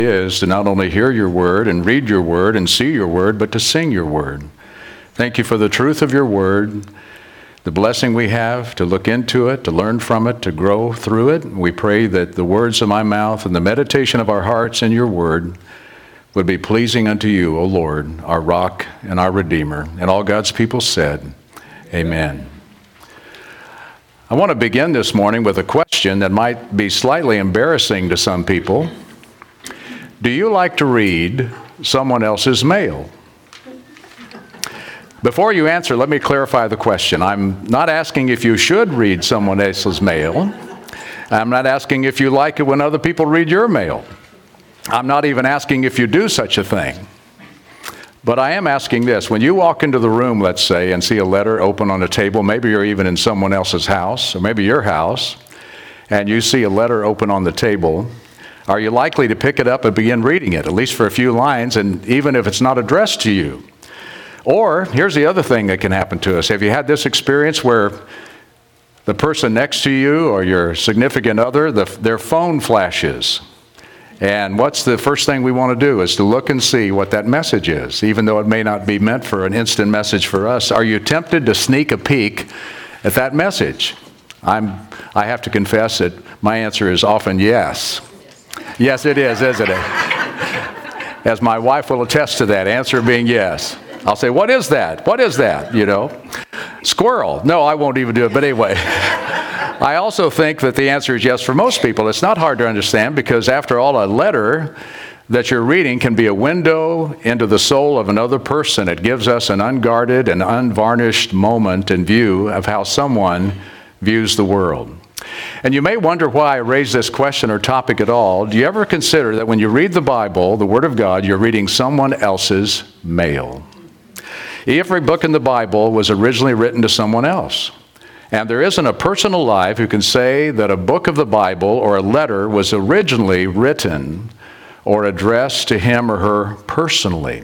is to not only hear your word and read your word and see your word, but to sing your word. Thank you for the truth of your word, the blessing we have to look into it, to learn from it, to grow through it. We pray that the words of my mouth and the meditation of our hearts in your word would be pleasing unto you, O Lord, our rock and our redeemer. And all God's people said, amen. I want to begin this morning with a question that might be slightly embarrassing to some people. Do you like to read someone else's mail? Before you answer, let me clarify the question. I'm not asking if you should read someone else's mail. I'm not asking if you like it when other people read your mail. I'm not even asking if you do such a thing. But I am asking this. When you walk into the room, let's say, and see a letter open on a table, maybe you're even in someone else's house, or maybe your house, and you see a letter open on the table, are you likely to pick it up and begin reading it, at least for a few lines, and even if it's not addressed to you? Or, here's the other thing that can happen to us. Have you had this experience where the person next to you or your significant other, their phone flashes? And what's the first thing we want to do is to look and see what that message is, even though it may not be meant for an instant message for us. Are you tempted to sneak a peek at that message? I have to confess that my answer is often yes. Yes, it is, isn't it? As my wife will attest to that, answer being yes. I'll say, what is that? What is that? You know, squirrel. No, I won't even do it, but anyway. I also think that the answer is yes for most people. It's not hard to understand because, after all, a letter that you're reading can be a window into the soul of another person. It gives us an unguarded and unvarnished moment and view of how someone views the world. And you may wonder why I raise this question or topic at all. Do you ever consider that when you read the Bible, the Word of God, you're reading someone else's mail? Every book in the Bible was originally written to someone else. And there isn't a person alive who can say that a book of the Bible or a letter was originally written or addressed to him or her personally.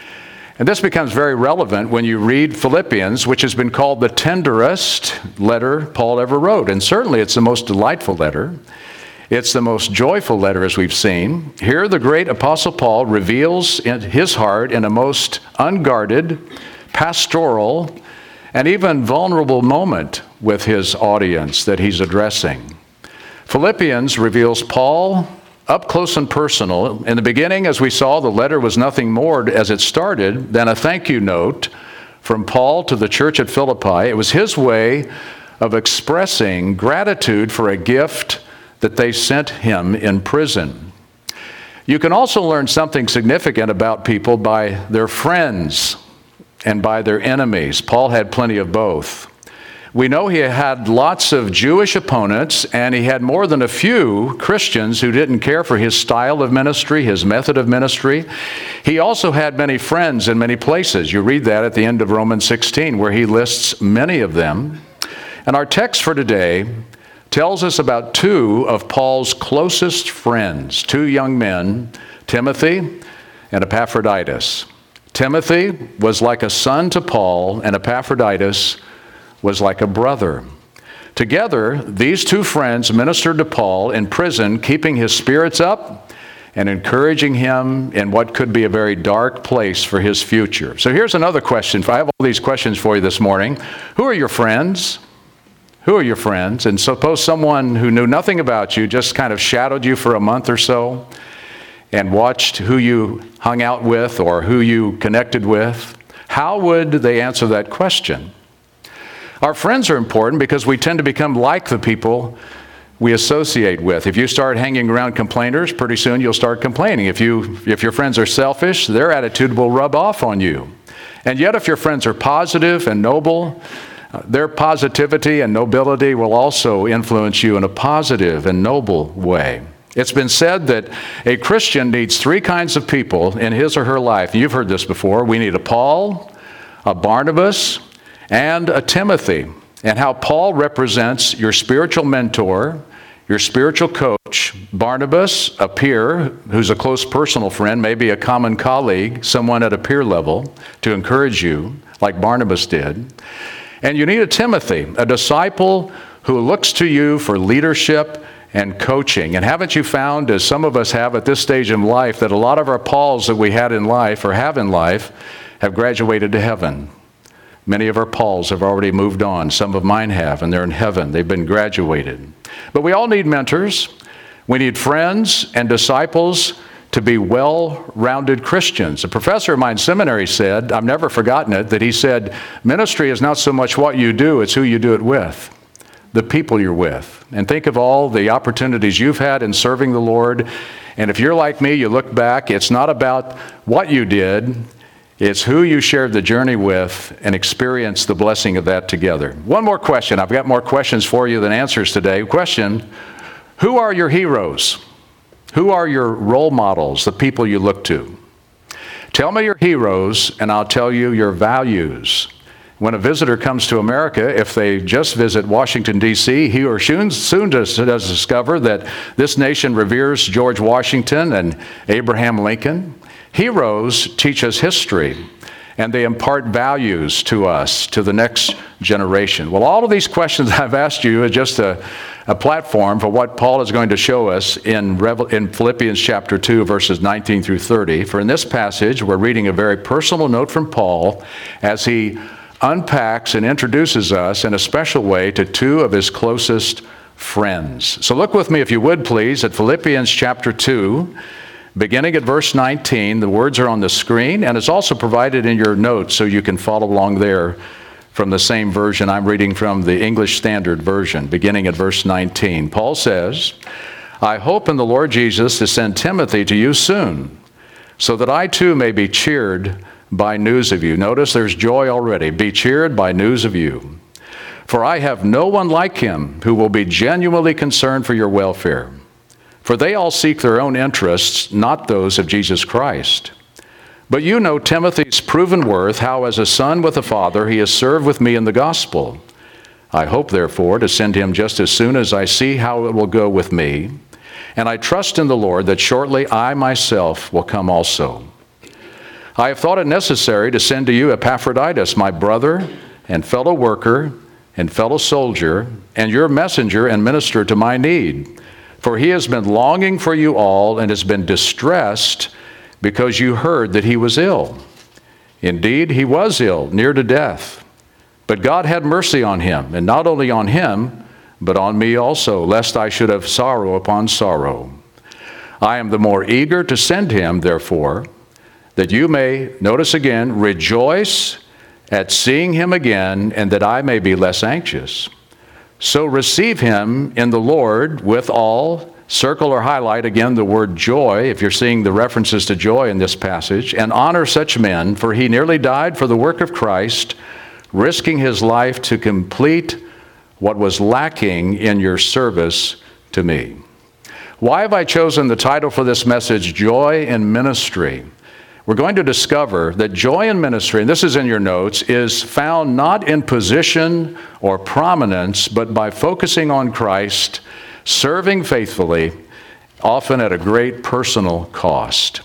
And this becomes very relevant when you read Philippians, which has been called the tenderest letter Paul ever wrote. And certainly it's the most delightful letter. It's the most joyful letter, as we've seen. Here the great Apostle Paul reveals his heart in a most unguarded, pastoral, and even vulnerable moment with his audience that he's addressing. Philippians reveals Paul up close and personal. In the beginning, as we saw, the letter was nothing more as it started than a thank you note from Paul to the church at Philippi. It was his way of expressing gratitude for a gift that they sent him in prison. You can also learn something significant about people by their friends and by their enemies. Paul had plenty of both. We know he had lots of Jewish opponents, and he had more than a few Christians who didn't care for his style of ministry, his method of ministry. He also had many friends in many places. You read that at the end of Romans 16, where he lists many of them. And our text for today tells us about two of Paul's closest friends, two young men, Timothy and Epaphroditus. Timothy was like a son to Paul, and Epaphroditus was like a brother. Together, these two friends ministered to Paul in prison, keeping his spirits up and encouraging him in what could be a very dark place for his future. So here's another question. I have all these questions for you this morning. Who are your friends? Who are your friends? And suppose someone who knew nothing about you just kind of shadowed you for a month or so and watched who you hung out with or who you connected with. How would they answer that question? Our friends are important because we tend to become like the people we associate with. If you start hanging around complainers, pretty soon you'll start complaining. If your friends are selfish, their attitude will rub off on you. And yet if your friends are positive and noble, their positivity and nobility will also influence you in a positive and noble way. It's been said that a Christian needs three kinds of people in his or her life. You've heard this before. We need a Paul, a Barnabas, and a Timothy. And how Paul represents your spiritual mentor, your spiritual coach. Barnabas, a peer who's a close personal friend, maybe a common colleague, someone at a peer level to encourage you, like Barnabas did. And you need a Timothy, a disciple who looks to you for leadership and coaching. And haven't you found, as some of us have at this stage in life, that a lot of our Pauls that we had in life or have in life have graduated to heaven? Many of our Pauls have already moved on. Some of mine have, and they're in heaven. They've been graduated. But we all need mentors. We need friends and disciples to be well-rounded Christians. A professor of mine in seminary said, I've never forgotten it, that he said, ministry is not so much what you do, it's who you do it with, the people you're with. And think of all the opportunities you've had in serving the Lord. And if you're like me, you look back, it's not about what you did, it's who you shared the journey with and experienced the blessing of that together. One more question. I've got more questions for you than answers today. Question, who are your heroes? Who are your role models, the people you look to? Tell me your heroes, and I'll tell you your values. When a visitor comes to America, if they just visit Washington, D.C., he or she soon does discover that this nation reveres George Washington and Abraham Lincoln. Heroes teach us history, and they impart values to us, to the next generation. Well, all of these questions I've asked you is just a platform for what Paul is going to show us in Philippians chapter 2, verses 19 through 30. For in this passage, we're reading a very personal note from Paul as he unpacks and introduces us in a special way to two of his closest friends. So look with me, if you would please, at Philippians chapter 2, beginning at verse 19. The words are on the screen, and it's also provided in your notes so you can follow along there from the same version. I'm reading from the English Standard Version, beginning at verse 19. Paul says, I hope in the Lord Jesus to send Timothy to you soon, so that I too may be cheered by news of you. Notice there's joy already. Be cheered by news of you. For I have no one like him who will be genuinely concerned for your welfare. For they all seek their own interests, not those of Jesus Christ. But you know Timothy's proven worth, how as a son with a father he has served with me in the gospel. I hope, therefore, to send him just as soon as I see how it will go with me. And I trust in the Lord that shortly I myself will come also. I have thought it necessary to send to you Epaphroditus, my brother and fellow worker and fellow soldier, and your messenger and minister to my need. For he has been longing for you all and has been distressed because you heard that he was ill. Indeed, he was ill, near to death. But God had mercy on him, and not only on him, but on me also, lest I should have sorrow upon sorrow. I am the more eager to send him, therefore, that you may, notice again, rejoice at seeing him again, and that I may be less anxious. So receive him in the Lord with all, circle or highlight again the word joy, if you're seeing the references to joy in this passage, and honor such men, for he nearly died for the work of Christ, risking his life to complete what was lacking in your service to me. Why have I chosen the title for this message, Joy in Ministry? We're going to discover that joy in ministry, and this is in your notes, is found not in position or prominence, but by focusing on Christ, serving faithfully, often at a great personal cost.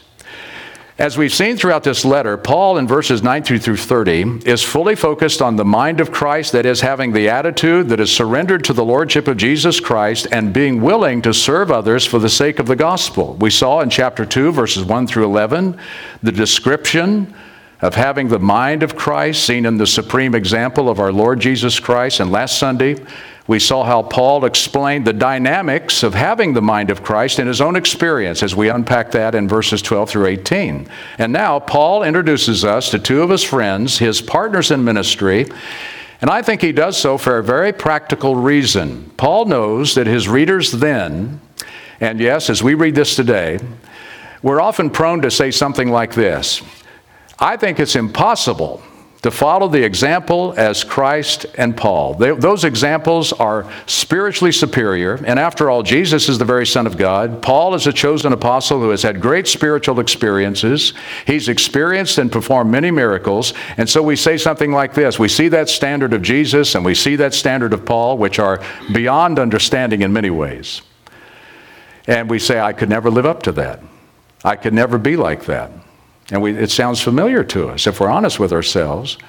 As we've seen throughout this letter, Paul in verses 19 through 30 is fully focused on the mind of Christ, that is, having the attitude that is surrendered to the lordship of Jesus Christ and being willing to serve others for the sake of the gospel. We saw in chapter 2, verses 1 through 11, the description of having the mind of Christ seen in the supreme example of our Lord Jesus Christ. And last Sunday, we saw how Paul explained the dynamics of having the mind of Christ in his own experience as we unpack that in verses 12 through 18. And now Paul introduces us to two of his friends, his partners in ministry, and I think he does so for a very practical reason. Paul knows that his readers then, and yes, as we read this today, we're often prone to say something like this: I think it's impossible to follow the example as Christ and Paul. Those examples are spiritually superior, and after all, Jesus is the very Son of God. Paul is a chosen apostle who has had great spiritual experiences. He's experienced and performed many miracles, and so we say something like this. We see that standard of Jesus, and we see that standard of Paul, which are beyond understanding in many ways. And we say, I could never live up to that. I could never be like that. And it sounds familiar to us if we're honest with ourselves.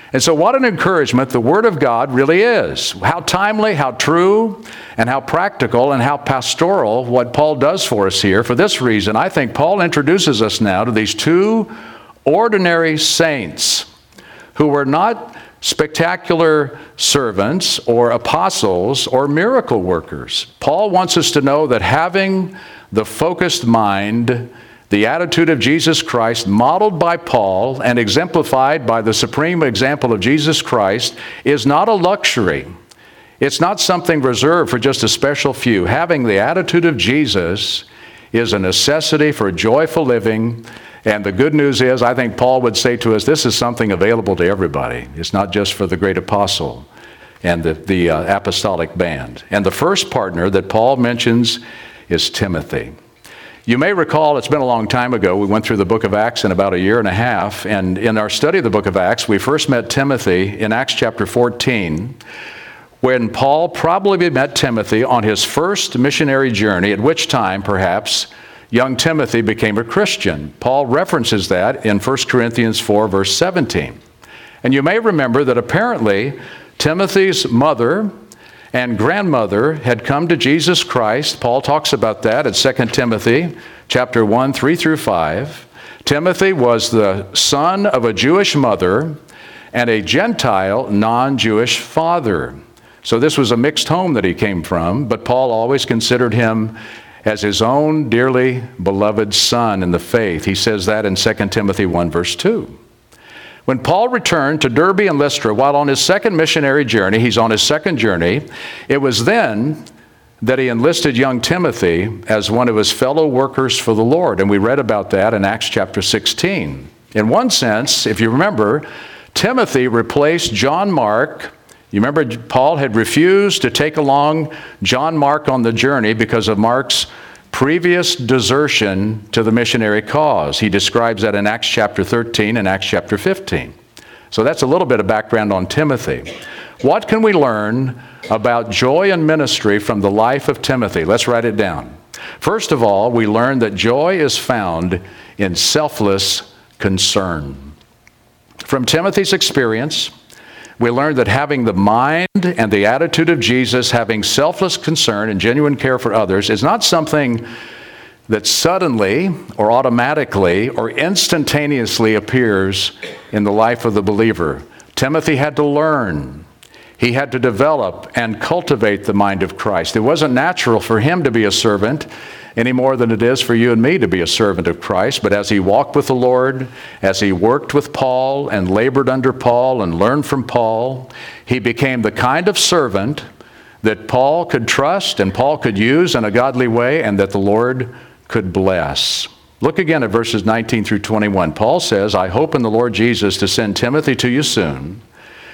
And so what an encouragement the Word of God really is. How timely, how true, and how practical and how pastoral what Paul does for us here. For this reason, I think Paul introduces us now to these two ordinary saints who were not spectacular servants or apostles or miracle workers. Paul wants us to know that having the focused mind, the attitude of Jesus Christ, modeled by Paul and exemplified by the supreme example of Jesus Christ, is not a luxury. It's not something reserved for just a special few. Having the attitude of Jesus is a necessity for joyful living. And the good news is, I think Paul would say to us, this is something available to everybody. It's not just for the great apostle and the apostolic band. And the first partner that Paul mentions is Timothy. You may recall, it's been a long time ago, we went through the book of Acts in about a year and a half, and in our study of the book of Acts, we first met Timothy in Acts chapter 14, when Paul probably met Timothy on his first missionary journey, at which time, perhaps, young Timothy became a Christian. Paul references that in 1 Corinthians 4, verse 17. And you may remember that apparently Timothy's mother and grandmother had come to Jesus Christ. Paul talks about that in 2 Timothy chapter 1, 3 through 5. Timothy was the son of a Jewish mother and a Gentile, non-Jewish father. So this was a mixed home that he came from, but Paul always considered him as his own dearly beloved son in the faith. He says that in 2 Timothy 1, verse 2. When Paul returned to Derbe and Lystra while on his second missionary journey, he's on his second journey, it was then that he enlisted young Timothy as one of his fellow workers for the Lord. And we read about that in Acts chapter 16. In one sense, if you remember, Timothy replaced John Mark. You remember Paul had refused to take along John Mark on the journey because of Mark's previous desertion to the missionary cause. He describes that in Acts chapter 13 and Acts chapter 15. So that's a little bit of background on Timothy. What can we learn about joy and ministry from the life of Timothy? Let's write it down. First of all, we learn that joy is found in selfless concern. From Timothy's experience, we learned that having the mind and the attitude of Jesus, having selfless concern and genuine care for others, is not something that suddenly or automatically or instantaneously appears in the life of the believer. Timothy had to learn. He had to develop and cultivate the mind of Christ. It wasn't natural for him to be a servant any more than it is for you and me to be a servant of Christ. But as he walked with the Lord, as he worked with Paul and labored under Paul and learned from Paul, he became the kind of servant that Paul could trust and Paul could use in a godly way and that the Lord could bless. Look again at verses 19 through 21. Paul says, I hope in the Lord Jesus to send Timothy to you soon,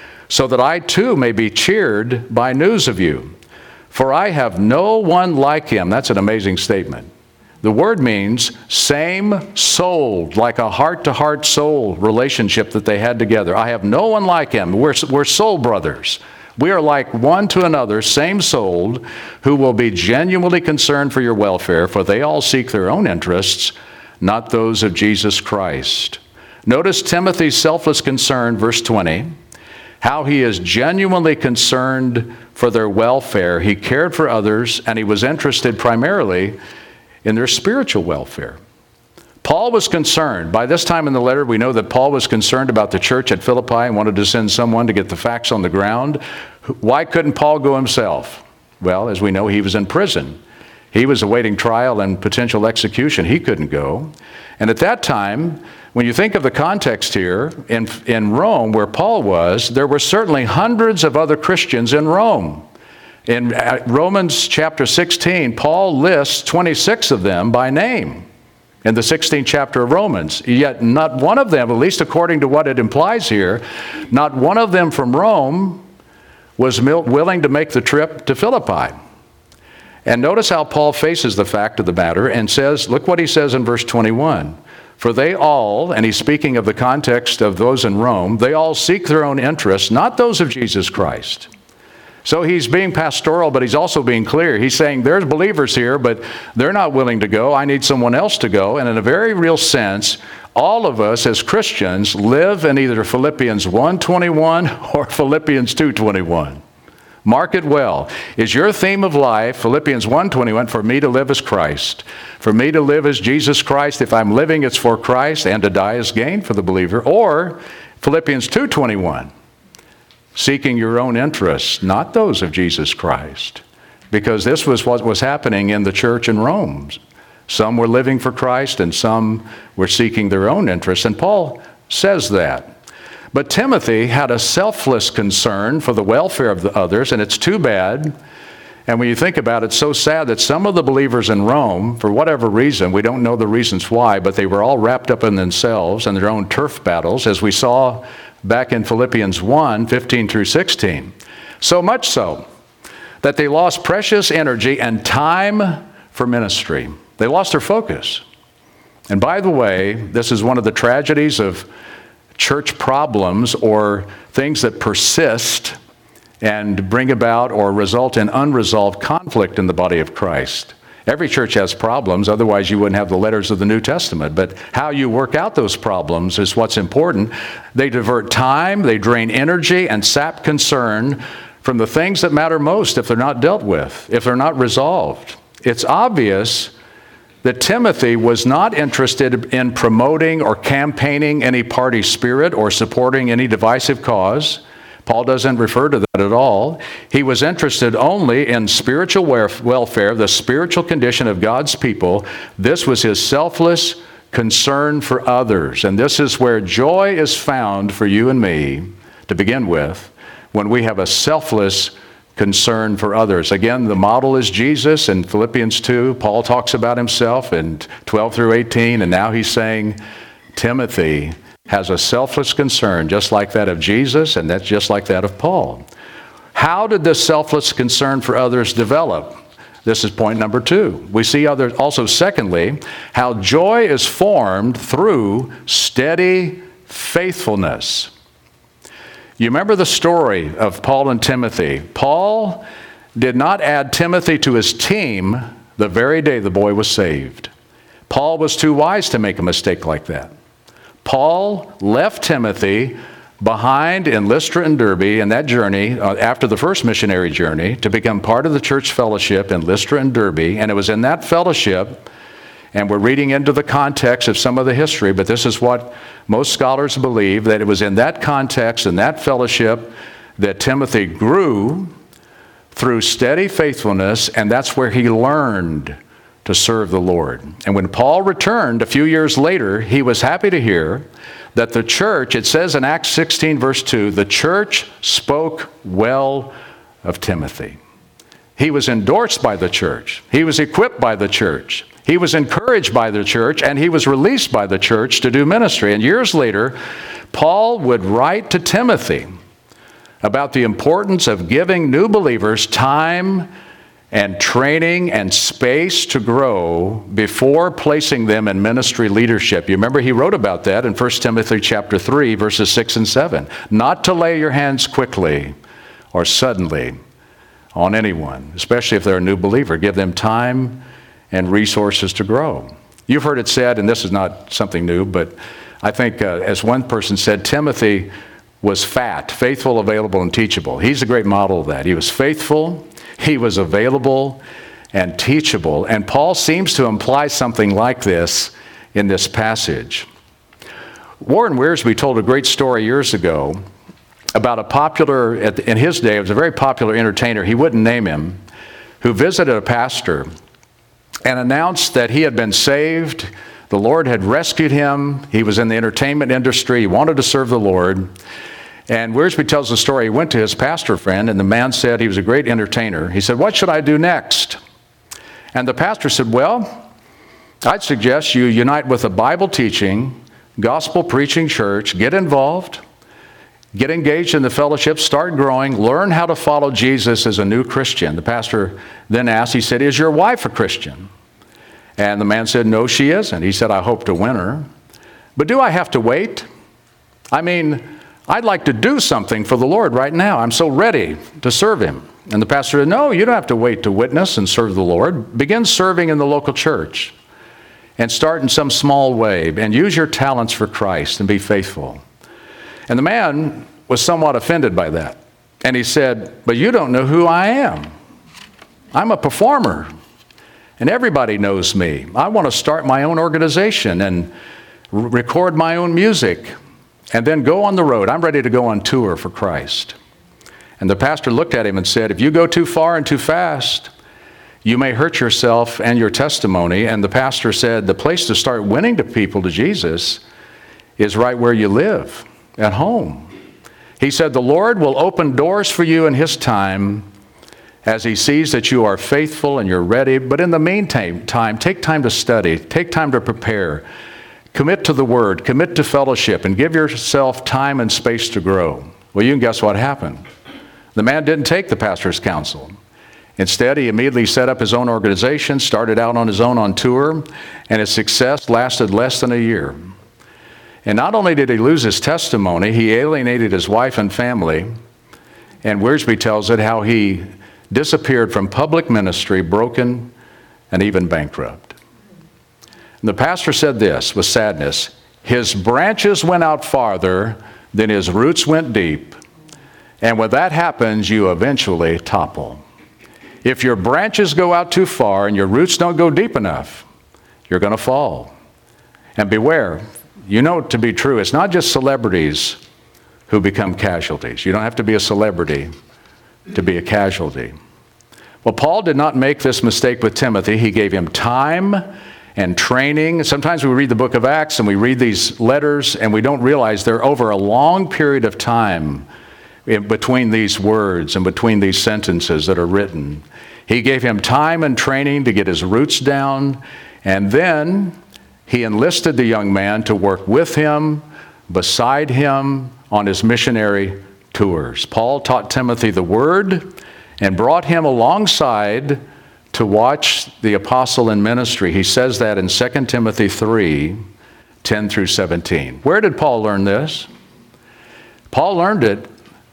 so that I too may be cheered by news of you. For I have no one like him. That's an amazing statement. The word means same-souled, like a heart-to-heart soul relationship that they had together. I have no one like him. We're soul brothers. We are like one to another, same-souled, who will be genuinely concerned for your welfare, for they all seek their own interests, not those of Jesus Christ. Notice Timothy's selfless concern, verse 20. How he is genuinely concerned for their welfare. He cared for others, and he was interested primarily in their spiritual welfare. Paul was concerned. By this time in the letter, we know that Paul was concerned about the church at Philippi and wanted to send someone to get the facts on the ground. Why couldn't Paul go himself? Well, as we know, he was in prison. He was awaiting trial and potential execution. He couldn't go. And at that time, when you think of the context here, in Rome, where Paul was, there were certainly hundreds of other Christians in Rome. In Romans chapter 16, Paul lists 26 of them by name in the 16th chapter of Romans. Yet not one of them, at least according to what it implies here, not one of them from Rome was willing to make the trip to Philippi. And notice how Paul faces the fact of the matter and says, look what he says in verse 21. For they all, and he's speaking of the context of those in Rome, they all seek their own interests, not those of Jesus Christ. So he's being pastoral, but he's also being clear. He's saying there's believers here, but they're not willing to go. I need someone else to go. And in a very real sense, all of us as Christians live in either Philippians 1:21 or Philippians 2:21. Mark it well. Is your theme of life Philippians 1:21, for me to live as Christ? For me to live as Jesus Christ. If I'm living, it's for Christ, and to die is gain for the believer. Or Philippians 2:21. Seeking your own interests, not those of Jesus Christ. Because this was what was happening in the church in Rome. Some were living for Christ and some were seeking their own interests. And Paul says that. But Timothy had a selfless concern for the welfare of the others, and it's too bad. And when you think about it, it's so sad that some of the believers in Rome, for whatever reason, we don't know the reasons why, but they were all wrapped up in themselves and their own turf battles, as we saw back in Philippians 1:15 through 16. So much so that they lost precious energy and time for ministry. They lost their focus. And by the way, this is one of the tragedies of church problems or things that persist and bring about or result in unresolved conflict in the body of Christ. Every church has problems, otherwise you wouldn't have the letters of the New Testament. But how you work out those problems is what's important. They divert time, they drain energy, and sap concern from the things that matter most if they're not dealt with, if they're not resolved. It's obvious that Timothy was not interested in promoting or campaigning any party spirit or supporting any divisive cause. Paul doesn't refer to that at all. He was interested only in spiritual welfare, the spiritual condition of God's people. This was his selfless concern for others. And this is where joy is found for you and me, to begin with, when we have a selfless concern for others. Again, the model is Jesus in Philippians 2. Paul talks about himself in 12 through 18, and now he's saying Timothy has a selfless concern just like that of Jesus, and that's just like that of Paul. How did this selfless concern for others develop? This is point number 2. We see also, secondly, how joy is formed through steady faithfulness. You remember the story of Paul and Timothy. Paul did not add Timothy to his team the very day the boy was saved. Paul was too wise to make a mistake like that. Paul left Timothy behind in Lystra and Derbe in that journey, after the first missionary journey, to become part of the church fellowship in Lystra and Derbe. And it was in that fellowship, and we're reading into the context of some of the history, but this is what most scholars believe, that it was in that context, in that fellowship, that Timothy grew through steady faithfulness, and that's where he learned to serve the Lord. And when Paul returned a few years later, he was happy to hear that the church, it says in Acts 16 verse 2, the church spoke well of Timothy. He was endorsed by the church. He was equipped by the church. He was encouraged by the church, and he was released by the church to do ministry. And years later, Paul would write to Timothy about the importance of giving new believers time and training and space to grow before placing them in ministry leadership. You remember he wrote about that in 1 Timothy chapter 3, verses 6 and 7. Not to lay your hands quickly or suddenly on anyone, especially if they're a new believer. Give them time and resources to grow. You've heard it said, and this is not something new, but I think as one person said, Timothy was fat, faithful, available, and teachable. He's a great model of that. He was faithful, he was available, and teachable. And Paul seems to imply something like this in this passage. Warren Wiersbe told a great story years ago about a popular, in his day, it was a very popular entertainer, he wouldn't name him, who visited a pastor and announced that he had been saved. The Lord had rescued him. He was in the entertainment industry. He wanted to serve the Lord. And Wiersbe tells the story. He went to his pastor friend, and the man said, he was a great entertainer. He said, "What should I do next?" And the pastor said, "Well, I'd suggest you unite with a Bible teaching, gospel preaching church, get involved, get engaged in the fellowship, start growing, learn how to follow Jesus as a new Christian." The pastor then asked, he said, "Is your wife a Christian?" And the man said, "No, she isn't." He said, "I hope to win her. But do I have to wait? I mean, I'd like to do something for the Lord right now. I'm so ready to serve Him. And the pastor said, no, you don't have to wait to witness and serve the Lord. Begin serving in the local church and start in some small way and use your talents for Christ and be faithful. And the man was somewhat offended by that. And he said, but you don't know who I am. I'm a performer, and everybody knows me. I want to start my own organization and record my own music and then go on the road. I'm ready to go on tour for Christ. And the pastor looked at him and said, if you go too far and too fast, you may hurt yourself and your testimony. And the pastor said, the place to start winning the people to Jesus is right where you live, at home. He said, the Lord will open doors for you in His time as He sees that you are faithful and you're ready. But in the meantime, take time to study, take time to prepare. Commit to the Word, commit to fellowship, and give yourself time and space to grow. Well, you can guess what happened. The man didn't take the pastor's counsel. Instead, he immediately set up his own organization, started out on his own on tour, and his success lasted less than a year. And not only did he lose his testimony, he alienated his wife and family. And Wiersbe tells it how he disappeared from public ministry, broken and even bankrupt. And the pastor said this with sadness, his branches went out farther than his roots went deep. And when that happens, you eventually topple. If your branches go out too far and your roots don't go deep enough, you're going to fall. And beware, you know it to be true, it's not just celebrities who become casualties. You don't have to be a celebrity to be a casualty. Well, Paul did not make this mistake with Timothy. He gave him time and training. Sometimes we read the book of Acts and we read these letters and we don't realize they're over a long period of time in between these words and between these sentences that are written. He gave him time and training to get his roots down, and then he enlisted the young man to work with him, beside him, on his missionary tours. Paul taught Timothy the Word and brought him alongside to watch the apostle in ministry. He says that in 2 Timothy 3, 10 through 17. Where did Paul learn this? Paul learned it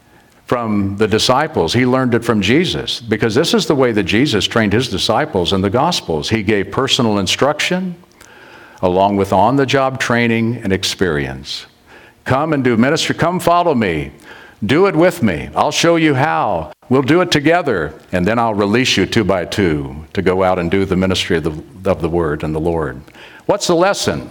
from the disciples. He learned it from Jesus, because this is the way that Jesus trained His disciples in the Gospels. He gave personal instruction along with on-the-job training and experience. Come and do ministry. Come follow me. Do it with me. I'll show you how. We'll do it together, and then I'll release you 2 by 2 to go out and do the ministry of the Word and the Lord. What's the lesson?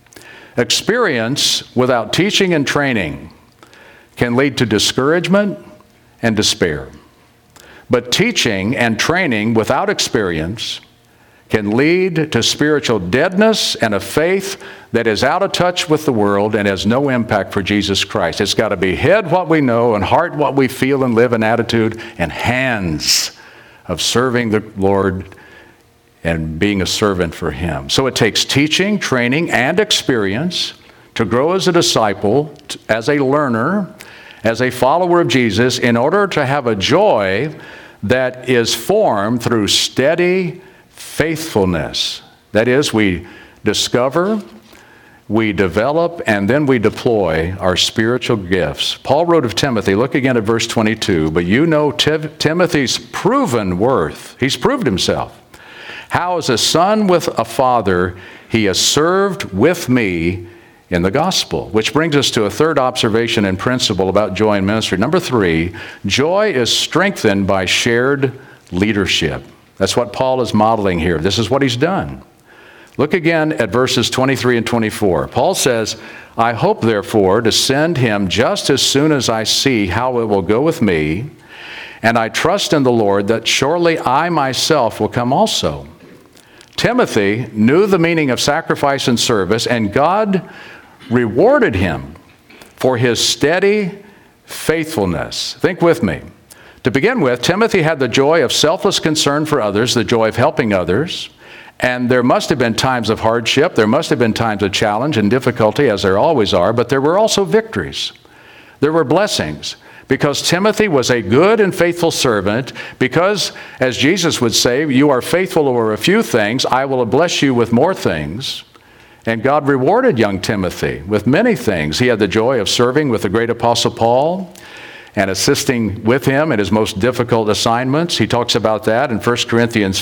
Experience without teaching and training can lead to discouragement and despair. But teaching and training without experience can lead to spiritual deadness and a faith that is out of touch with the world and has no impact for Jesus Christ. It's got to be head what we know and heart what we feel and live, and attitude and hands of serving the Lord and being a servant for Him. So it takes teaching, training, and experience to grow as a disciple, as a learner, as a follower of Jesus, in order to have a joy that is formed through steady faithfulness. That is, we discover, we develop, and then we deploy our spiritual gifts. Paul wrote of Timothy, look again at verse 22, but you know Timothy's proven worth. He's proved himself. How as a son with a father, he has served with me in the gospel. Which brings us to a third observation and principle about joy in ministry. Number 3, joy is strengthened by shared leadership. That's what Paul is modeling here. This is what he's done. Look again at verses 23 and 24. Paul says, I hope, therefore, to send him just as soon as I see how it will go with me, and I trust in the Lord that surely I myself will come also. Timothy knew the meaning of sacrifice and service, and God rewarded him for his steady faithfulness. Think with me. To begin with, Timothy had the joy of selfless concern for others, the joy of helping others, and there must have been times of hardship, there must have been times of challenge and difficulty, as there always are, but there were also victories. There were blessings, because Timothy was a good and faithful servant, because, as Jesus would say, you are faithful over a few things, I will bless you with more things. And God rewarded young Timothy with many things. He had the joy of serving with the great apostle Paul and assisting with him in his most difficult assignments. He talks about that in 1 Corinthians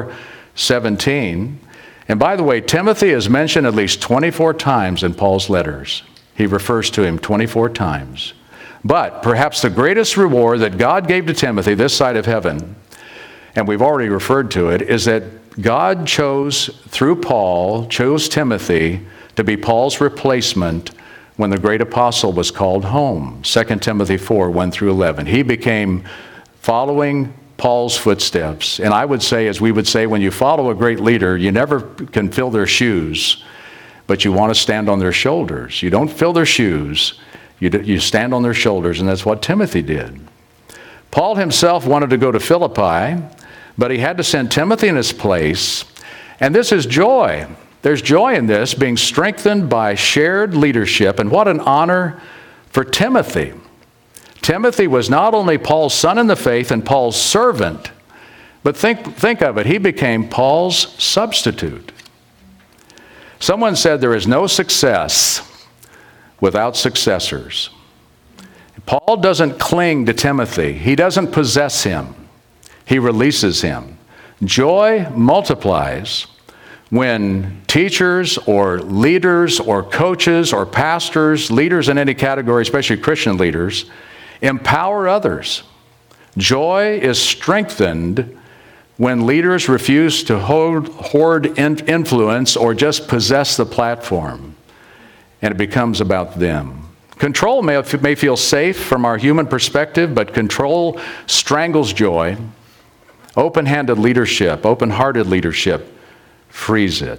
4:17. And by the way, Timothy is mentioned at least 24 times in Paul's letters. He refers to him 24 times. But perhaps the greatest reward that God gave to Timothy this side of heaven, and we've already referred to it, is that God chose, through Paul, chose Timothy to be Paul's replacement when the great apostle was called home. 2 Timothy 4:1-11. He became following Paul's footsteps. And I would say, as we would say, when you follow a great leader, you never can fill their shoes, but you want to stand on their shoulders. You don't fill their shoes, you stand on their shoulders, and that's what Timothy did. Paul himself wanted to go to Philippi, but he had to send Timothy in his place. And this is joy. There's joy in this, being strengthened by shared leadership. And what an honor for Timothy. Timothy was not only Paul's son in the faith and Paul's servant, but think of it, he became Paul's substitute. Someone said there is no success without successors. Paul doesn't cling to Timothy. He doesn't possess him. He releases him. Joy multiplies when teachers or leaders or coaches or pastors, leaders in any category, especially Christian leaders, empower others. Joy is strengthened when leaders refuse to hoard influence or just possess the platform, and it becomes about them. Control may feel safe from our human perspective, but control strangles joy. Open-handed leadership, open-hearted leadership frees it.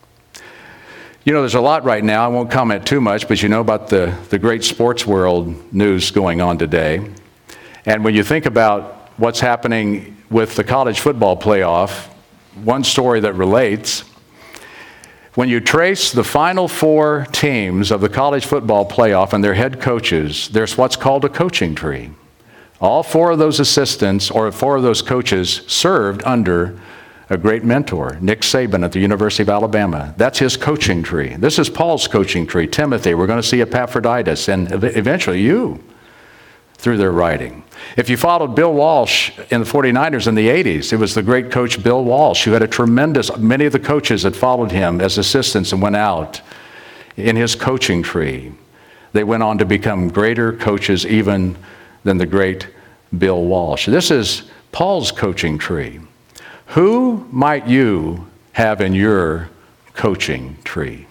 You know, there's a lot right now. I won't comment too much, but you know about the great sports world news going on today. And when you think about what's happening with the college football playoff, one story that relates, when you trace the final four teams of the college football playoff and their head coaches, there's what's called a coaching tree. All four of those assistants or four of those coaches served under a great mentor, Nick Saban at the University of Alabama. That's his coaching tree. This is Paul's coaching tree, Timothy. We're going to see Epaphroditus and eventually you through their writing. If you followed Bill Walsh in the 49ers in the 80s, it was the great coach Bill Walsh who had many of the coaches that followed him as assistants and went out in his coaching tree. They went on to become greater coaches even than the great Bill Walsh. This is Paul's coaching tree. Who might you have in your coaching tree?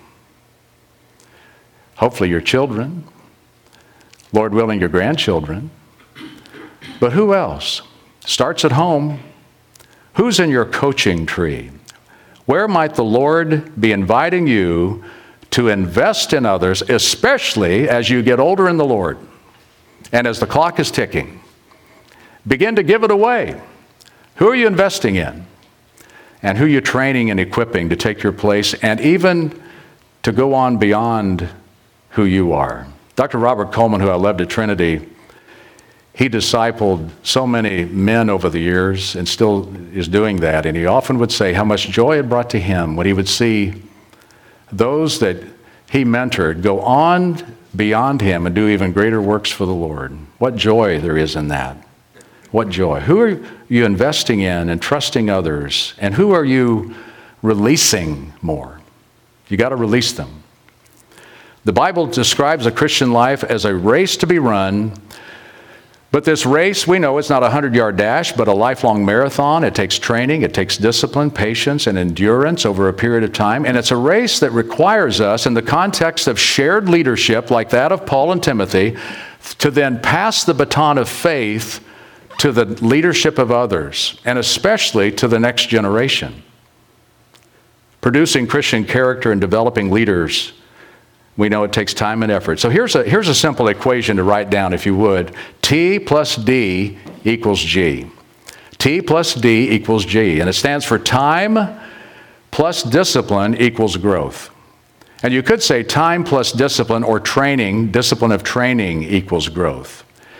Hopefully your children, Lord willing, your grandchildren. But who else? Starts at home. Who's in your coaching tree? Where might the Lord be inviting you to invest in others, especially as you get older in the Lord and as the clock is ticking? Begin to give it away. Who are you investing in? And who are you training and equipping to take your place and even to go on beyond who you are? Dr. Robert Coleman, who I loved at Trinity, he discipled so many men over the years and still is doing that. And he often would say how much joy it brought to him when he would see those that he mentored go on beyond him and do even greater works for the Lord. What joy there is in that. What joy. Who are you investing in and trusting others? And who are you releasing more? You got to release them. The Bible describes a Christian life as a race to be run. But this race, we know it's not a 100-yard dash, but a lifelong marathon. It takes training, it takes discipline, patience, and endurance over a period of time. And it's a race that requires us, in the context of shared leadership like that of Paul and Timothy, to then pass the baton of faith to the leadership of others, and especially to the next generation. Producing Christian character and developing leaders, we know it takes time and effort. So here's a simple equation to write down, if you would. T plus D equals G. T plus D equals G. And it stands for time plus discipline equals growth. And you could say time plus discipline or training, discipline of training equals growth.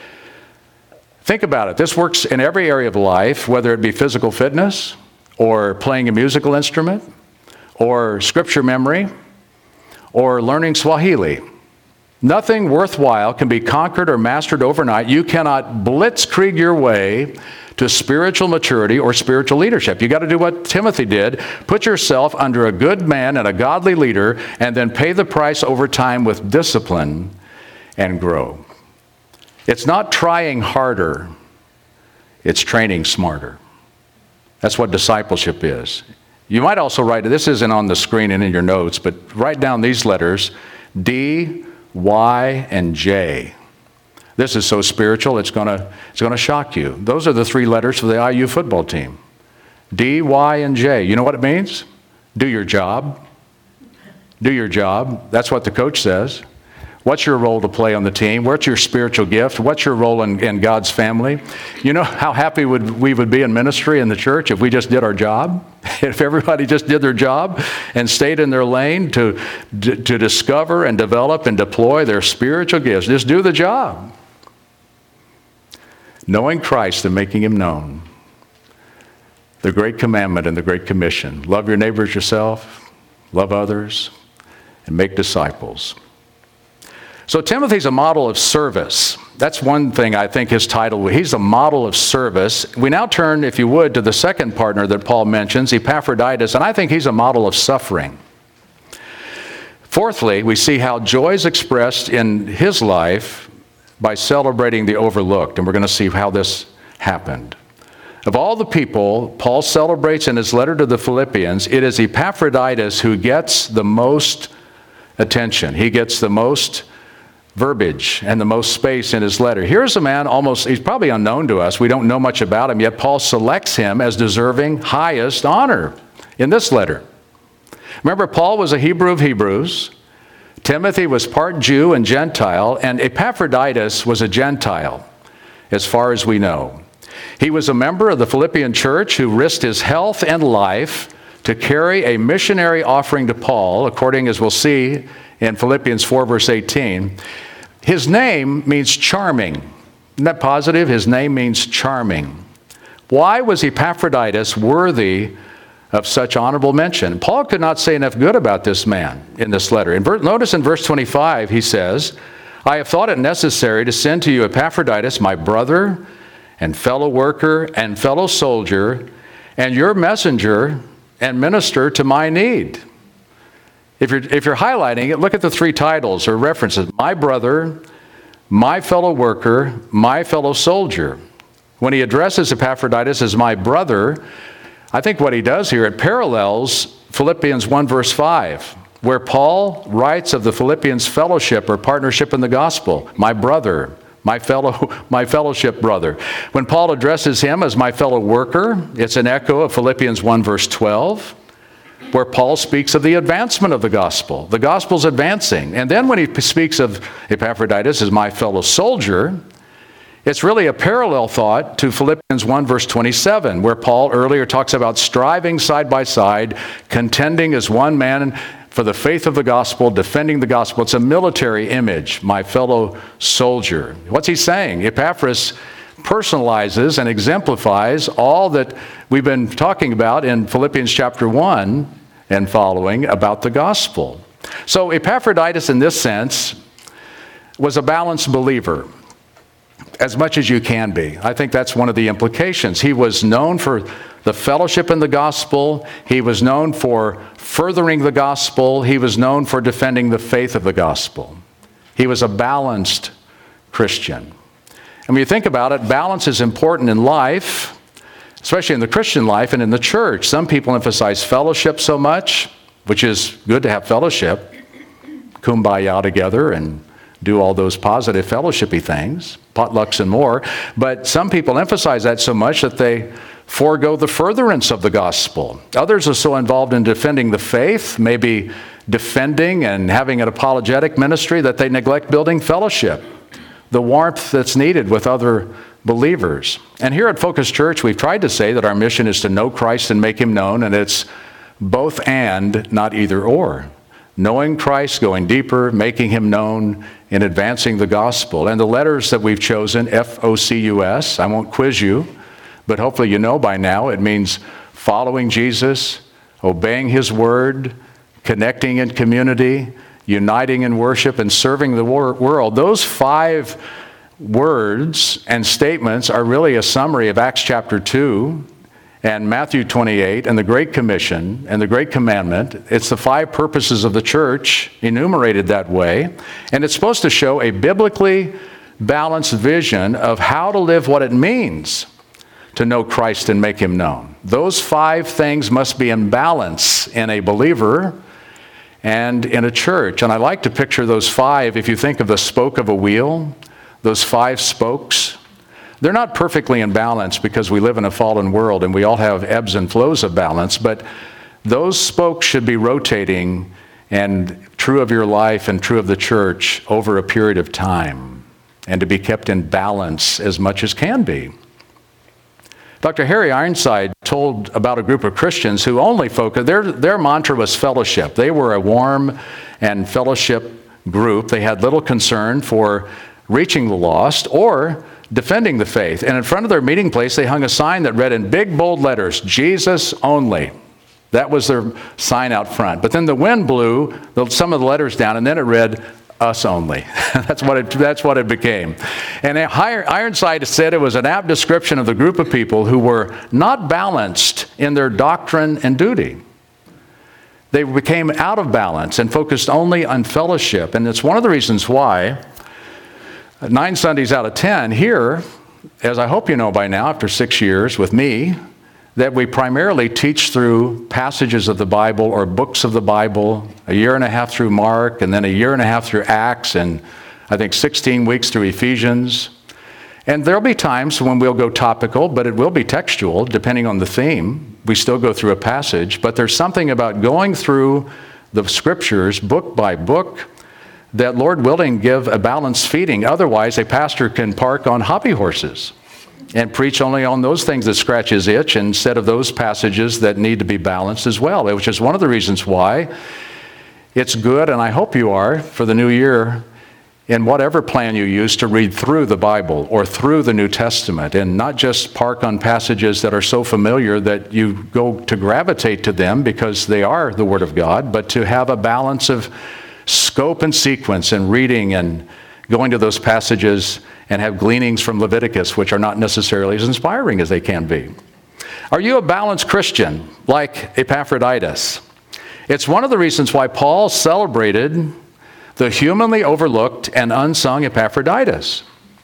Think about it. This works in every area of life, whether it be physical fitness or playing a musical instrument or scripture memory or learning Swahili. Nothing worthwhile can be conquered or mastered overnight. You cannot blitzkrieg your way to spiritual maturity or spiritual leadership. You got to do what Timothy did. Put yourself under a good man and a godly leader, and then pay the price over time with discipline and grow. It's not trying harder. It's training smarter. That's what discipleship is. You might also write, this isn't on the screen and in your notes, but write down these letters, D, Y, and J. This is so spiritual, it's going to shock you. Those are the three letters for the IU football team. D, Y, and J. You know what it means? Do your job. Do your job. That's what the coach says. What's your role to play on the team? What's your spiritual gift? What's your role in God's family? You know how happy we would be in ministry in the church if we just did our job? If everybody just did their job and stayed in their lane to discover and develop and deploy their spiritual gifts. Just do the job. Knowing Christ and making Him known. The great commandment and the great commission. Love your neighbors yourself, love others, and make disciples. So Timothy's a model of service. That's one thing I think his title, he's a model of service. We now turn, if you would, to the second partner that Paul mentions, Epaphroditus, and I think he's a model of suffering. Fourthly, we see how joy is expressed in his life by celebrating the overlooked, and we're going to see how this happened. Of all the people Paul celebrates in his letter to the Philippians, it is Epaphroditus who gets the most attention. He gets the most verbiage and the most space in his letter. Here's a man he's probably unknown to us. We don't know much about him, yet Paul selects him as deserving highest honor in this letter. Remember, Paul was a Hebrew of Hebrews. Timothy was part Jew and Gentile, and Epaphroditus was a Gentile, as far as we know. He was a member of the Philippian church who risked his health and life to carry a missionary offering to Paul, according as we'll see in Philippians 4, verse 18. His name means charming. Isn't that positive? His name means charming. Why was Epaphroditus worthy of such honorable mention? Paul could not say enough good about this man in this letter. Notice in verse 25, he says, I have thought it necessary to send to you Epaphroditus, my brother and fellow worker and fellow soldier, and your messenger and minister to my need. If you're highlighting it, look at the three titles or references. My brother, my fellow worker, my fellow soldier. When he addresses Epaphroditus as my brother, I think what he does here, it parallels Philippians 1 verse 5, where Paul writes of the Philippians' fellowship or partnership in the gospel. My brother, my fellowship brother. When Paul addresses him as my fellow worker, it's an echo of Philippians 1 verse 12, where Paul speaks of the advancement of the gospel. The gospel's advancing. And then when he speaks of Epaphroditus as my fellow soldier, it's really a parallel thought to Philippians 1 verse 27, where Paul earlier talks about striving side by side, contending as one man for the faith of the gospel, defending the gospel. It's a military image, my fellow soldier. What's he saying? Epaphras personalizes and exemplifies all that we've been talking about in Philippians chapter 1 and following about the gospel. So Epaphroditus, in this sense, was a balanced believer, as much as you can be. I think that's one of the implications. He was known for the fellowship in the gospel. He was known for furthering the gospel. He was known for defending the faith of the gospel. He was a balanced Christian. And when you think about it, balance is important in life, especially in the Christian life and in the church. Some people emphasize fellowship so much, which is good to have fellowship, kumbaya together and do all those positive fellowshipy things, potlucks and more. But some people emphasize that so much that they forego the furtherance of the gospel. Others are so involved in defending the faith, maybe defending and having an apologetic ministry, that they neglect building fellowship, the warmth that's needed with other believers. And here at Focus Church, we've tried to say that our mission is to know Christ and make Him known, and it's both and, not either or. Knowing Christ, going deeper, making Him known, and advancing the gospel. And the letters that we've chosen, F-O-C-U-S, I won't quiz you, but hopefully you know by now, it means following Jesus, obeying His word, connecting in community, uniting in worship, and serving the world. Those 5 words and statements are really a summary of Acts chapter 2 and Matthew 28 and the Great Commission and the Great Commandment. It's the 5 purposes of the church enumerated that way. And it's supposed to show a biblically balanced vision of how to live what it means to know Christ and make Him known. Those 5 things must be in balance in a believer and in a church. And I like to picture those 5, if you think of the spoke of a wheel, those 5 spokes, they're not perfectly in balance because we live in a fallen world and we all have ebbs and flows of balance, but those spokes should be rotating and true of your life and true of the church over a period of time and to be kept in balance as much as can be. Dr. Harry Ironside told about a group of Christians who only focused, their mantra was fellowship. They were a warm and fellowship group. They had little concern for reaching the lost or defending the faith. And in front of their meeting place, they hung a sign that read in big, bold letters, Jesus only. That was their sign out front. But then the wind blew some of the letters down, and then it read, us only. That's what it became. And Ironside said it was an apt description of the group of people who were not balanced in their doctrine and duty. They became out of balance and focused only on fellowship. And it's one of the reasons why 9 Sundays out of 10 here, as I hope you know by now after 6 years with me, that we primarily teach through passages of the Bible or books of the Bible, a year and a half through Mark, and then a year and a half through Acts, and I think 16 weeks through Ephesians. And there'll be times when we'll go topical, but it will be textual, depending on the theme. We still go through a passage, but there's something about going through the Scriptures, book by book, that, Lord willing, give a balanced feeding. Otherwise, a pastor can park on hobby horses and preach only on those things that scratch his itch instead of those passages that need to be balanced as well, which is one of the reasons why it's good, and I hope you are, for the new year, in whatever plan you use, to read through the Bible or through the New Testament and not just park on passages that are so familiar that you go to gravitate to them because they are the Word of God, but to have a balance of scope and sequence and reading and going to those passages and have gleanings from Leviticus, which are not necessarily as inspiring as they can be. Are you a balanced Christian like Epaphroditus? It's one of the reasons why Paul celebrated the humanly overlooked and unsung Epaphroditus.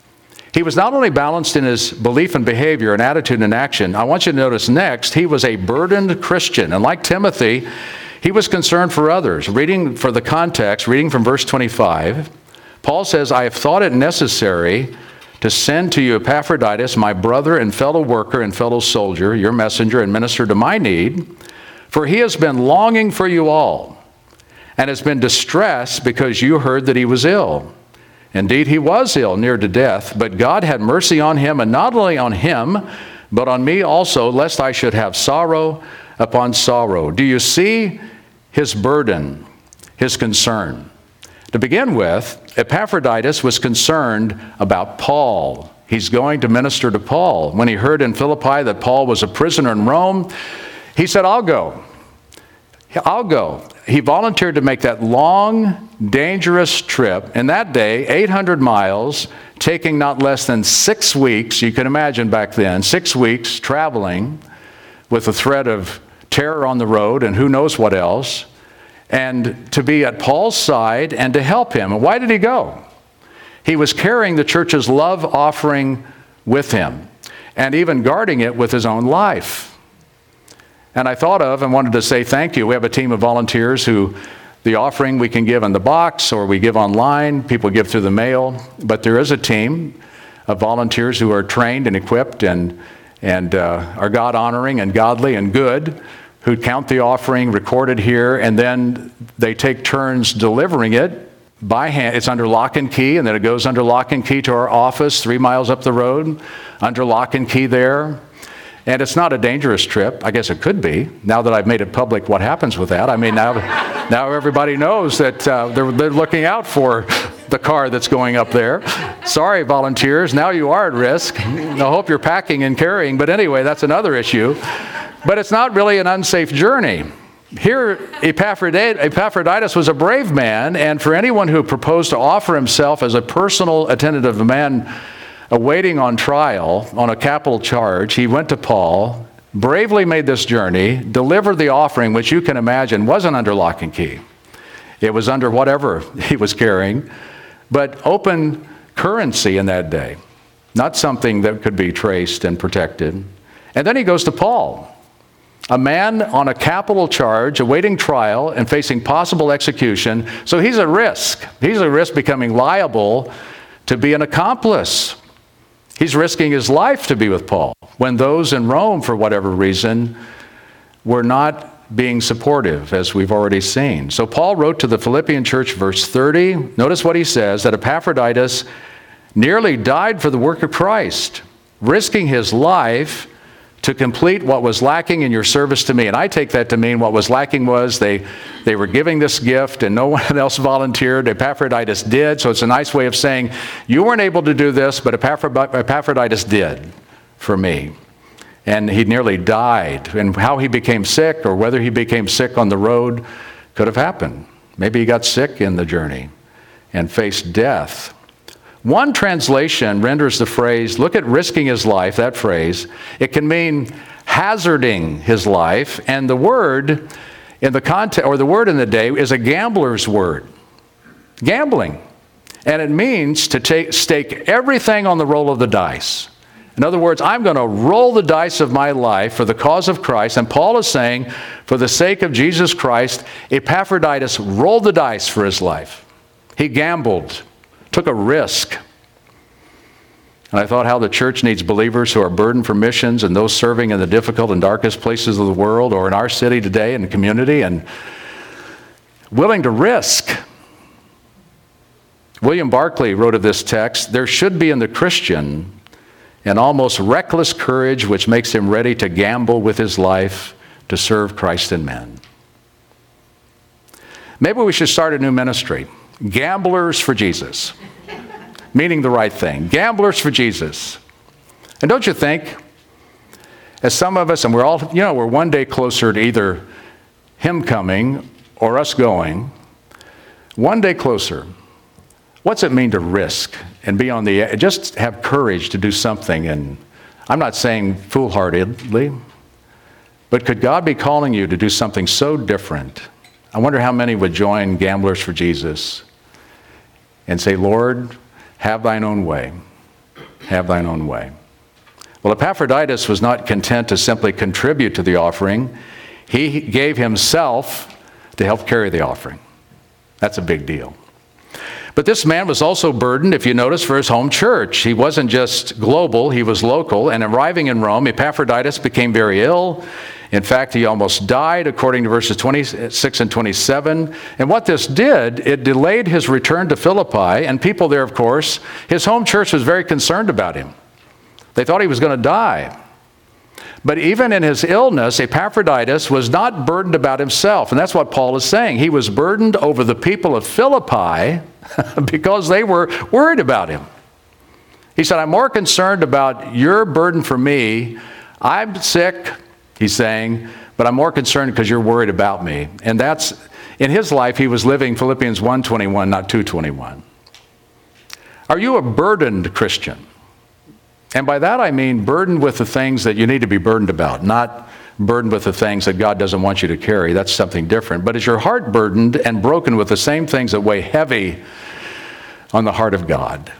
He was not only balanced in his belief and behavior and attitude and action, I want you to notice next, he was a burdened Christian. And like Timothy, he was concerned for others. Reading for the context, reading from verse 25, Paul says, I have thought it necessary to send to you Epaphroditus, my brother and fellow worker and fellow soldier, your messenger and minister to my need, for he has been longing for you all and has been distressed because you heard that he was ill. Indeed, he was ill, near to death, but God had mercy on him, and not only on him, but on me also, lest I should have sorrow upon sorrow. Do you see his burden, his concern? To begin with, Epaphroditus was concerned about Paul. He's going to minister to Paul. When he heard in Philippi that Paul was a prisoner in Rome, he said, I'll go. I'll go. He volunteered to make that long, dangerous trip. And that day, 800 miles, taking not less than 6 weeks. You can imagine back then, 6 weeks traveling with the threat of terror on the road and who knows what else. And to be at Paul's side and to help him. And why did he go? He was carrying the church's love offering with him and even guarding it with his own life. And I thought of and wanted to say thank you. We have a team of volunteers who the offering we can give in the box or we give online. People give through the mail. But there is a team of volunteers who are trained and equipped and are God-honoring and godly and good, who count the offering, record it here, and then they take turns delivering it by hand. It's under lock and key, and then it goes under lock and key to our office 3 miles up the road, under lock and key there. And it's not a dangerous trip. I guess it could be, now that I've made it public what happens with that. I mean, now everybody knows that they're looking out for the car that's going up there. Sorry, volunteers, now you are at risk. I hope you're packing and carrying, but anyway, that's another issue. But it's not really an unsafe journey. Here, Epaphroditus was a brave man, and for anyone who proposed to offer himself as a personal attendant of a man awaiting on trial on a capital charge, he went to Paul, bravely made this journey, delivered the offering, which you can imagine wasn't under lock and key. It was under whatever he was carrying, but open currency in that day, not something that could be traced and protected. And then he goes to Paul, a man on a capital charge, awaiting trial and facing possible execution. So he's at risk. He's at risk becoming liable to be an accomplice. He's risking his life to be with Paul when those in Rome, for whatever reason, were not being supportive, as we've already seen. So Paul wrote to the Philippian church, verse 30. Notice what he says, that Epaphroditus nearly died for the work of Christ, risking his life to complete what was lacking in your service to me. And I take that to mean what was lacking was they were giving this gift and no one else volunteered. Epaphroditus did. So it's a nice way of saying, you weren't able to do this, but Epaphroditus did for me. And he nearly died. And how he became sick, or whether he became sick on the road, could have happened. Maybe he got sick in the journey and faced death. One translation renders the phrase, look at risking his life, that phrase. It can mean hazarding his life, and the word in the context, or the word in the day, is a gambler's word. Gambling. And it means to stake everything on the roll of the dice. In other words, I'm going to roll the dice of my life for the cause of Christ. And Paul is saying, for the sake of Jesus Christ, Epaphroditus rolled the dice for his life. He gambled, took a risk. And I thought how the church needs believers who are burdened for missions and those serving in the difficult and darkest places of the world, or in our city today and community, and willing to risk. William Barclay wrote of this text, there should be in the Christian an almost reckless courage which makes him ready to gamble with his life to serve Christ and men. Maybe we should start a new ministry. Gamblers for Jesus. Meaning the right thing. Gamblers for Jesus. And don't you think, as some of us, and we're all, we're one day closer to either him coming or us going, one day closer. What's it mean to risk and be on the edge? Just have courage to do something. And I'm not saying foolhardily, but could God be calling you to do something so different? I wonder how many would join Gamblers for Jesus and say, Lord, have thine own way. Have thine own way. Well, Epaphroditus was not content to simply contribute to the offering. He gave himself to help carry the offering. That's a big deal. But this man was also burdened, if you notice, for his home church. He wasn't just global, he was local. And arriving in Rome, Epaphroditus became very ill. In fact, he almost died, according to verses 26 and 27. And what this did, it delayed his return to Philippi. And people there, of course, his home church was very concerned about him. They thought he was going to die. But even in his illness, Epaphroditus was not burdened about himself. And that's what Paul is saying. He was burdened over the people of Philippi because they were worried about him. He said, I'm more concerned about your burden for me. I'm sick, he's saying, but I'm more concerned because you're worried about me. And that's, in his life, he was living Philippians 1:21, not 2:21. Are you a burdened Christian? And by that I mean burdened with the things that you need to be burdened about, not burdened with the things that God doesn't want you to carry. That's something different. But is your heart burdened and broken with the same things that weigh heavy on the heart of God?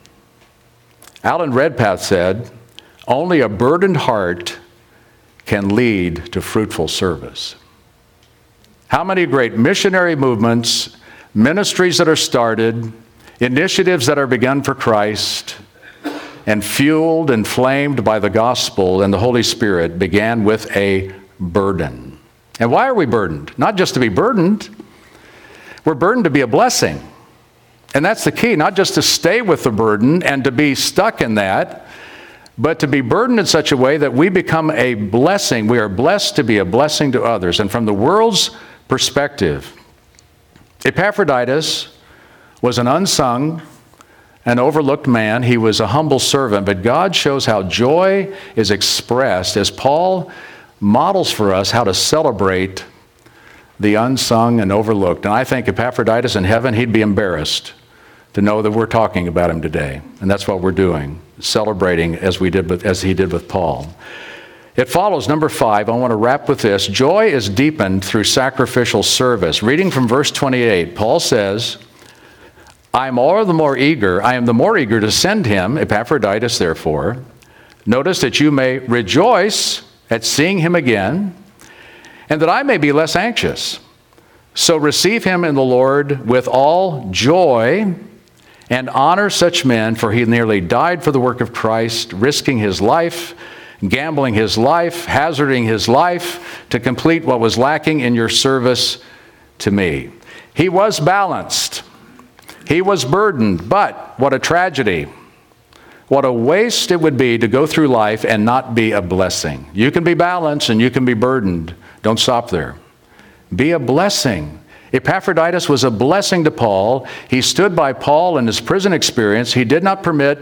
Alan Redpath said, only a burdened heart can lead to fruitful service. How many great missionary movements, ministries that are started, initiatives that are begun for Christ, and fueled and flamed by the gospel and the Holy Spirit began with a burden. And why are we burdened? Not just to be burdened. We're burdened to be a blessing. And that's the key, not just to stay with the burden and to be stuck in that, but to be burdened in such a way that we become a blessing. We are blessed to be a blessing to others. And from the world's perspective, Epaphroditus was an unsung, an overlooked man. He was a humble servant, but God shows how joy is expressed as Paul models for us how to celebrate the unsung and overlooked. And I think Epaphroditus in heaven, he'd be embarrassed to know that we're talking about him today. And that's what we're doing, celebrating as he did with Paul. It follows, number 5, I want to wrap with this. Joy is deepened through sacrificial service. Reading from verse 28, Paul says, I am the more eager to send him, Epaphroditus, therefore. Notice that you may rejoice at seeing him again, and that I may be less anxious. So receive him in the Lord with all joy, and honor such men, for he nearly died for the work of Christ, risking his life, gambling his life, hazarding his life to complete what was lacking in your service to me. He was balanced. He was burdened, but what a tragedy. What a waste it would be to go through life and not be a blessing. You can be balanced and you can be burdened. Don't stop there. Be a blessing. Epaphroditus was a blessing to Paul. He stood by Paul in his prison experience. He didn't even permit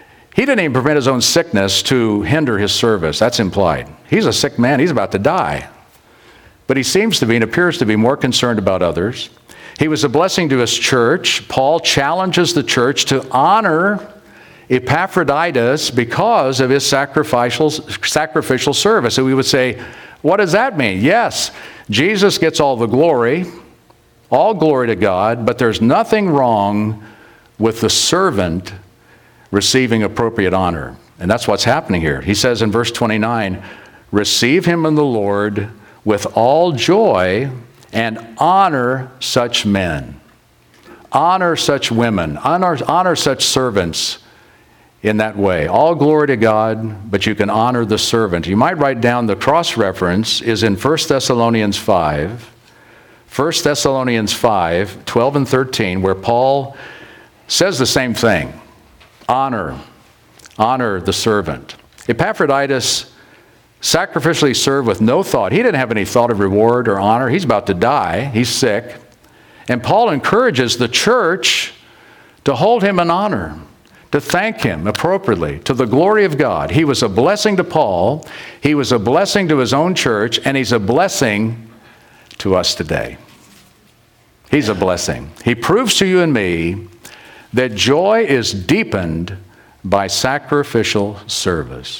his own sickness to hinder his service. That's implied. He's a sick man. He's about to die. But he seems to be and appears to be more concerned about others. He was a blessing to his church. Paul challenges the church to honor Epaphroditus because of his sacrificial service. So we would say, what does that mean? Yes, Jesus gets all the glory to God, but there's nothing wrong with the servant receiving appropriate honor. And that's what's happening here. He says in verse 29, receive him in the Lord with all joy and honor such men. Honor such women. Honor such servants in that way. All glory to God, but you can honor the servant. You might write down the cross-reference is in 1 Thessalonians 5. 1 Thessalonians 5, 12 and 13, where Paul says the same thing. Honor the servant. Epaphroditus sacrificially served with no thought. He didn't have any thought of reward or honor. He's about to die. He's sick. And Paul encourages the church to hold him in honor, to thank him appropriately to the glory of God. He was a blessing to Paul. He was a blessing to his own church, and he's a blessing to us today. He's a blessing. He proves to you and me that joy is deepened by sacrificial service.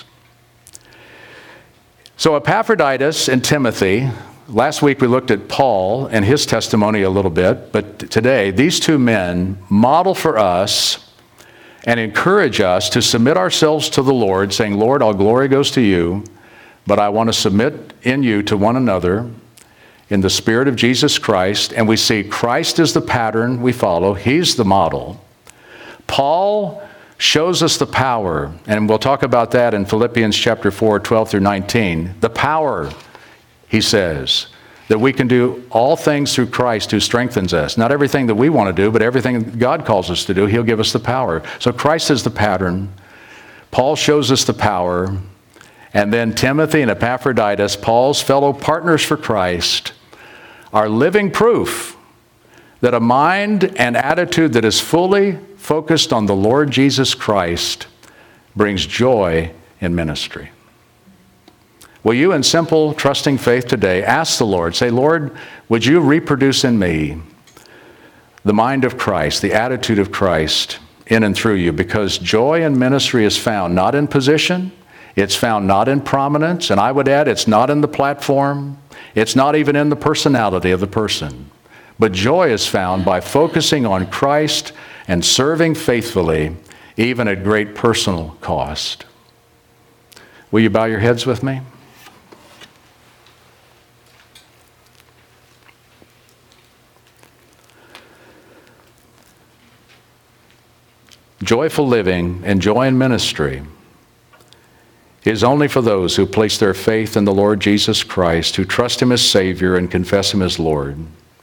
So Epaphroditus and Timothy, last week we looked at Paul and his testimony a little bit, but today these two men model for us and encourage us to submit ourselves to the Lord, saying, Lord, all glory goes to you, but I want to submit in you to one another in the Spirit of Jesus Christ. And we see Christ is the pattern we follow. He's the model. Paul shows us the power, and we'll talk about that in Philippians chapter 4, 12 through 19. The power, he says, that we can do all things through Christ who strengthens us. Not everything that we want to do, but everything God calls us to do, he'll give us the power. So Christ is the pattern. Paul shows us the power. And then Timothy and Epaphroditus, Paul's fellow partners for Christ, are living proof that a mind and attitude that is fully focused on the Lord Jesus Christ brings joy in ministry. Will you, in simple, trusting faith today, ask the Lord, say, Lord, would you reproduce in me the mind of Christ, the attitude of Christ in and through you? Because joy in ministry is found not in position, it's found not in prominence, and I would add, it's not in the platform, it's not even in the personality of the person. But joy is found by focusing on Christ and serving faithfully, even at great personal cost. Will you bow your heads with me? Joyful living and joy in ministry is only for those who place their faith in the Lord Jesus Christ, who trust him as Savior and confess him as Lord.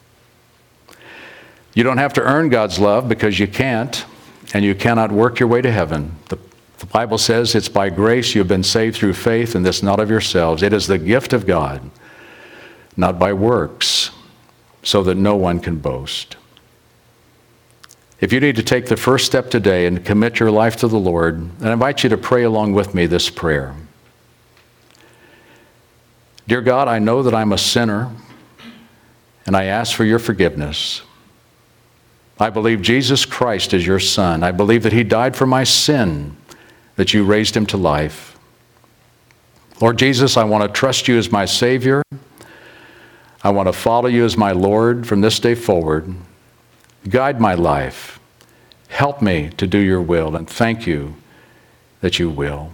You don't have to earn God's love because you can't, and you cannot work your way to heaven. The Bible says it's by grace you've been saved through faith, and this not of yourselves. It is the gift of God, not by works, so that no one can boast. If you need to take the first step today and commit your life to the Lord, I invite you to pray along with me this prayer. Dear God, I know that I'm a sinner, and I ask for your forgiveness. I believe Jesus Christ is your Son. I believe that he died for my sin, that you raised him to life. Lord Jesus, I want to trust you as my Savior. I want to follow you as my Lord from this day forward. Guide my life. Help me to do your will, and thank you that you will.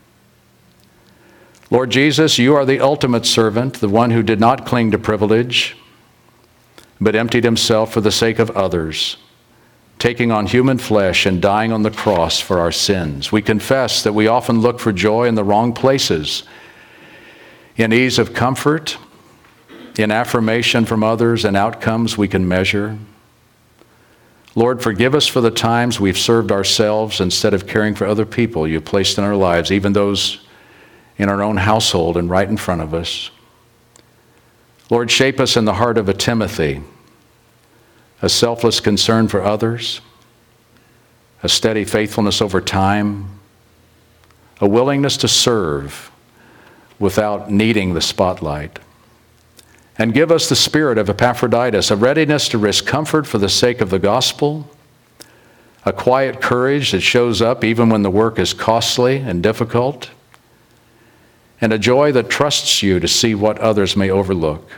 Lord Jesus, you are the ultimate servant, the one who did not cling to privilege, but emptied himself for the sake of others, taking on human flesh and dying on the cross for our sins. We confess that we often look for joy in the wrong places, in ease of comfort, in affirmation from others and outcomes we can measure. Lord, forgive us for the times we've served ourselves instead of caring for other people you placed in our lives, even those in our own household and right in front of us. Lord, shape us in the heart of a Timothy, a selfless concern for others, a steady faithfulness over time, a willingness to serve without needing the spotlight. And give us the spirit of Epaphroditus, a readiness to risk comfort for the sake of the gospel, a quiet courage that shows up even when the work is costly and difficult, and a joy that trusts you to see what others may overlook.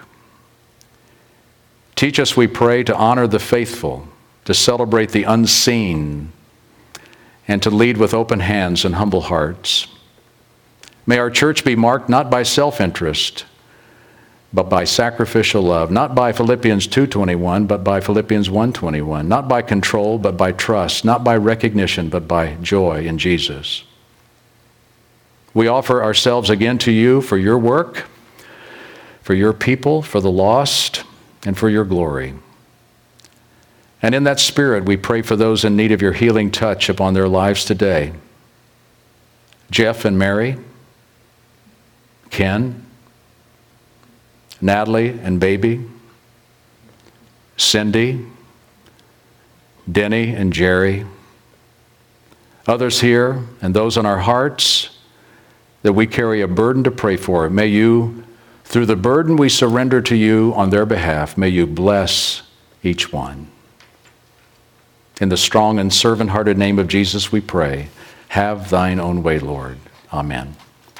Teach us, we pray, to honor the faithful, to celebrate the unseen, and to lead with open hands and humble hearts. May our church be marked not by self-interest, but by sacrificial love, not by Philippians 2:21, but by Philippians 1:21, not by control, but by trust, not by recognition, but by joy in Jesus. We offer ourselves again to you for your work, for your people, for the lost, and for your glory. And in that spirit, we pray for those in need of your healing touch upon their lives today. Jeff and Mary, Ken, Natalie and baby, Cindy, Denny and Jerry, others here and those on our hearts that we carry a burden to pray for. May you, through the burden we surrender to you on their behalf, may you bless each one. In the strong and servant-hearted name of Jesus we pray. Have thine own way, Lord. Amen.